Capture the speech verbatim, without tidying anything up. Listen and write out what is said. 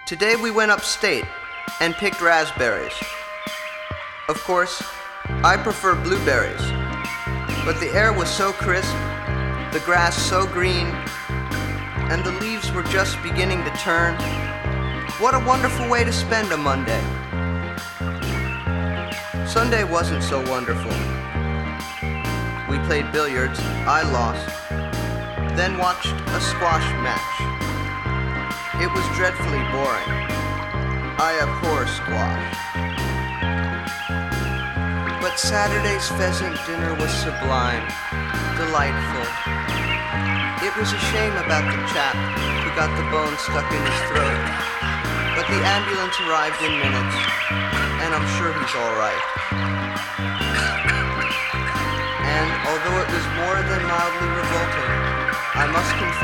Today we went upstate and picked raspberries. Of course, I prefer blueberries, but the air was so crisp, the grass so green, and the leaves were just beginning to turn. What a wonderful way to spend a Monday. Sunday wasn't so wonderful. We played billiards, I lost, then watched a squash match. It was dreadfully boring. I abhor squash. But Saturday's pheasant dinner was sublime, delightful. It was a shame about the chap who got the bone stuck in his throat, but the ambulance arrived in minutes, and I'm sure he's all right. And although it was more than mildly revolting, I must confess